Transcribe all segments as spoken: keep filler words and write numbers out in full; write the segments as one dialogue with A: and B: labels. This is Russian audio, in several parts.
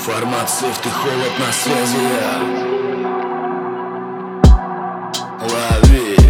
A: Фармацевт и холод на связи. Лови.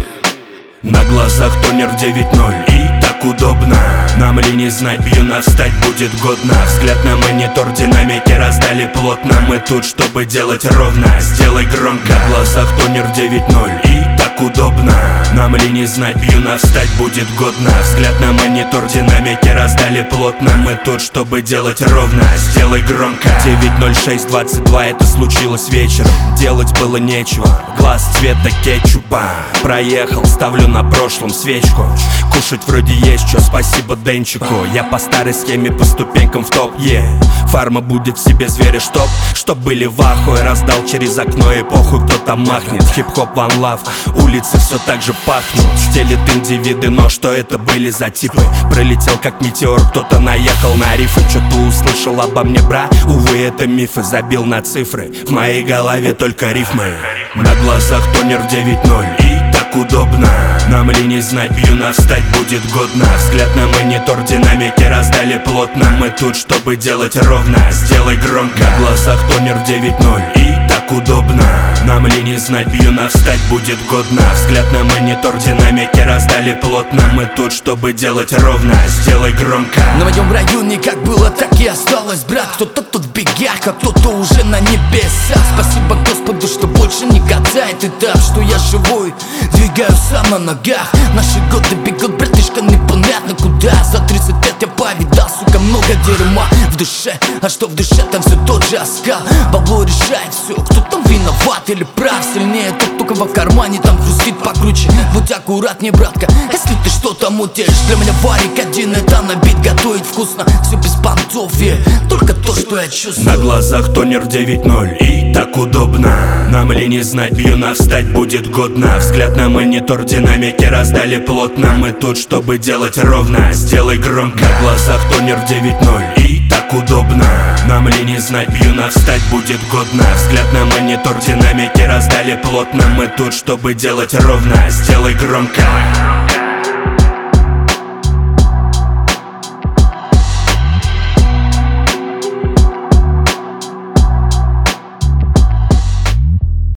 B: На глазах тонер девять ноль, и так удобно. Нам ли не знать, бьюна встать будет годно. Взгляд на монитор, динамики раздали плотно. Мы тут, чтобы делать ровно, сделай громко. На глазах тонер девять ноль, и так удобно. Нам ли не знать, бьюна встать будет годно. Взгляд на монитор, динамики раздали плотно. Мы тут, чтобы делать ровно, сделай громко. Девять ноль шесть двадцать два, это случилось вечером. Делать было нечего, глаз цвета кетчупа. Проехал, ставлю на прошлом свечку. Кушать вроде есть что, спасибо Денчику. Я по старой схеме, по ступенькам в топ, е yeah. Фарма будет в себе зверя, чтоб Чтоб были в ахуе, раздал через окно эпоху. Кто-то махнет, хип-хоп, one love. Улицы все так же пахнут, стелит индивиды, но что это были за типы? Пролетел как метеор, кто-то наехал на рифы. Что-то услышал обо мне, бра, увы, это мифы. Забил на цифры, в моей голове только рифмы. На глазах тонер девять ноль, и так удобно. Нам ли не знать, бьюна встать будет годно. Взгляд на монитор, динамики раздали плотно. Мы тут, чтобы делать ровно, сделай громко. На глазах тонер девять ноль, и так удобно. Нам ли не знать, бьюна встать будет годно. Взгляд на монитор, динамики раздали плотно. Мы тут, чтобы делать ровно, сделай громко.
A: На моем районе как было, так и осталось, брат. Кто-то тут в бегах, а кто-то уже на небесах. Спасибо Господу, что больше не катает этап, что я живой, двигаюсь сам на ногах. Наши годы бегут, братишка, непонятно куда. За тридцать лет я повидал, сука, много дерьма в душе. А что в душе, там все тот же оскал. Бабло решает все, кто там виноват или прав. Сильнее тот, только в кармане, там хрустит покруче. Будь аккуратнее, братка, если ты что-то мутишь. Для меня варик один, это набит, готовить вкусно. Все без понтов, и только то, что я чувствую.
B: На глазах тонер девять ноль, и так удобно. Нам ли не знать, бьюна встать будет годно. Взгляд на монитор, динамики раздали плотно. Мы тут, чтобы делать ровно, сделай громко. На глазах тонер девять ноль, и так удобно. Нам ли не знать, бьюна встать будет годно. Взгляд на монитор, динамики раздали плотно. Мы тут, чтобы делать ровно, сделай громко.